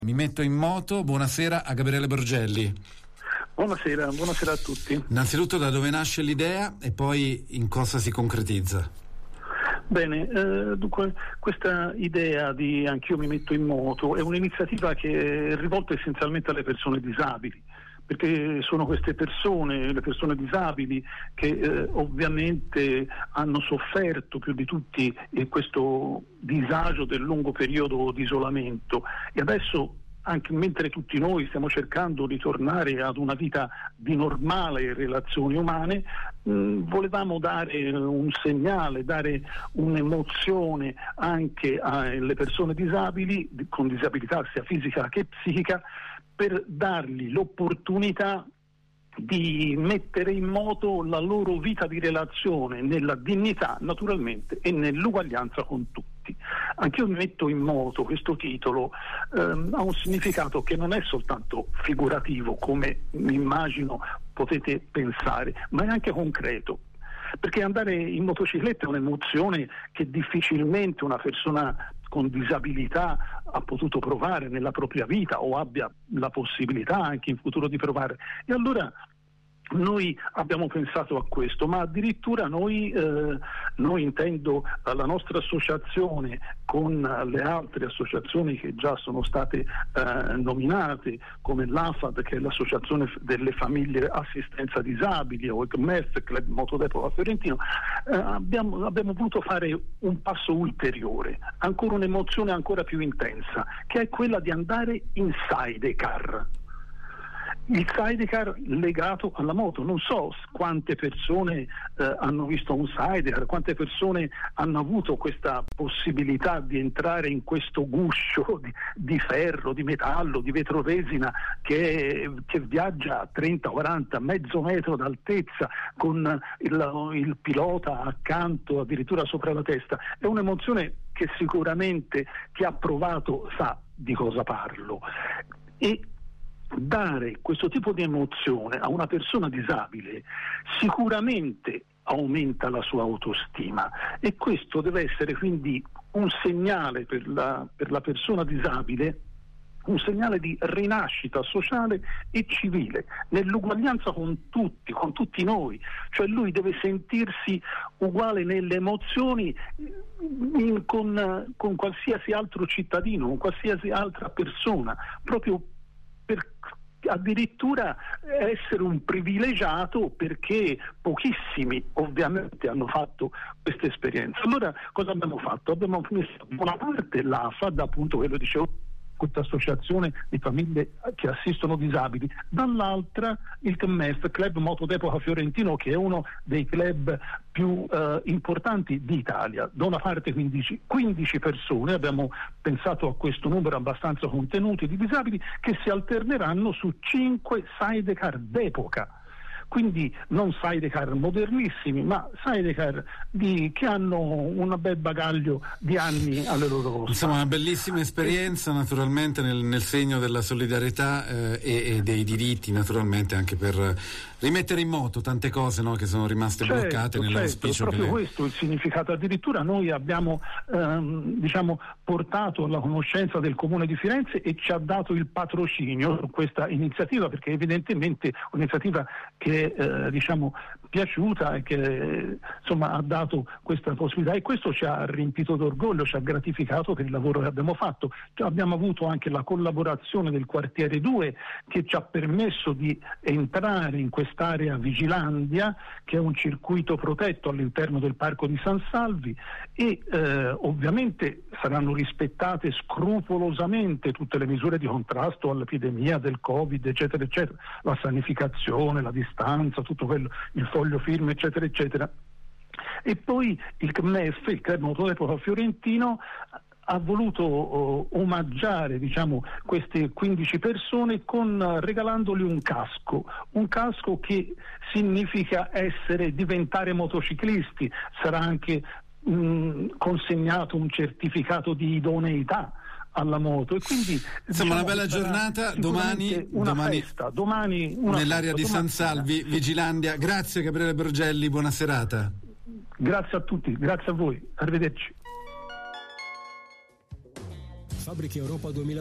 Mi metto in moto, buonasera a Gabriele Borgelli. Buonasera a tutti. Innanzitutto, da dove nasce l'idea e poi in cosa si concretizza? Bene, dunque questa idea di Anch'io mi metto in moto è un'iniziativa che è rivolta essenzialmente alle persone disabili, perché sono queste persone, le persone disabili, che ovviamente hanno sofferto più di tutti questo disagio del lungo periodo di isolamento, e adesso, anche mentre tutti noi stiamo cercando di tornare ad una vita di normale relazioni umane, volevamo dare un segnale, dare un'emozione anche alle persone disabili, con disabilità sia fisica che psichica, per dargli l'opportunità di mettere in moto la loro vita di relazione nella dignità, naturalmente, e nell'uguaglianza con tutti. Anch'io mi metto in moto, questo titolo ha un significato che non è soltanto figurativo, come mi immagino potete pensare, ma è anche concreto. Perché andare in motocicletta è un'emozione che difficilmente una persona con disabilità ha potuto provare nella propria vita, o abbia la possibilità anche in futuro di provare. E allora noi abbiamo pensato a questo, ma addirittura noi intendo la nostra associazione con le altre associazioni che già sono state nominate, come l'AFAD, che è l'Associazione delle Famiglie Assistenza Disabili, o il MEF, Club Motodepo Fiorentino, abbiamo voluto fare un passo ulteriore, ancora un'emozione ancora più intensa, che è quella di andare in sidecar. Il sidecar legato alla moto. Non so quante persone hanno visto un sidecar, quante persone hanno avuto questa possibilità di entrare in questo guscio di ferro, di metallo, di vetroresina che viaggia a 30, 40, mezzo metro d'altezza, con il pilota accanto, addirittura sopra la testa. È un'emozione che sicuramente chi ha provato sa di cosa parlo. E dare questo tipo di emozione a una persona disabile sicuramente aumenta la sua autostima, e questo deve essere quindi un segnale per la persona disabile, un segnale di rinascita sociale e civile, nell'uguaglianza con tutti noi. Cioè lui deve sentirsi uguale nelle emozioni con qualsiasi altro cittadino, con qualsiasi altra persona, proprio per addirittura essere un privilegiato, perché pochissimi ovviamente hanno fatto questa esperienza. Allora cosa abbiamo fatto? Abbiamo messo da una parte l'AFAD, appunto, quello dicevo, questa associazione di famiglie che assistono disabili, dall'altra il CMEF, Club Motodepo Fiorentino, che è uno dei club più importanti d'Italia. Da una parte 15 persone, abbiamo pensato a questo numero abbastanza contenuti di disabili, che si alterneranno su 5 sidecar d'epoca. Quindi non sidecar modernissimi, ma sidecar che hanno un bel bagaglio di anni alle loro spalle. Insomma, una bellissima esperienza, naturalmente nel segno della solidarietà e dei diritti, naturalmente, anche per rimettere in moto tante cose, no, che sono rimaste bloccate nell'auspicio. Proprio questo il significato. Addirittura noi abbiamo portato alla conoscenza del Comune di Firenze, e ci ha dato il patrocinio su questa iniziativa, perché evidentemente è un'iniziativa che piaciuta e che ha dato questa possibilità, e questo ci ha riempito d'orgoglio, ci ha gratificato per il lavoro che abbiamo fatto. Abbiamo avuto anche la collaborazione del quartiere 2, che ci ha permesso di entrare in quest'area Vigilandia, che è un circuito protetto all'interno del parco di San Salvi, e ovviamente saranno rispettate scrupolosamente tutte le misure di contrasto all'epidemia del Covid, eccetera eccetera, la sanificazione, la distanza, tutto quello, il foglio firme, eccetera eccetera. E poi il CMEF, il Club Motodepo Fiorentino, ha voluto omaggiare queste 15 persone regalandogli un casco che significa diventare motociclisti. Sarà anche consegnato un certificato di idoneità alla moto, e quindi insomma una bella giornata domani nell'area di San Salvi, Vigilandia. Grazie Gabriele Borgelli, buona serata. Grazie a tutti, grazie a voi, arrivederci. Fabbriche Europa 2000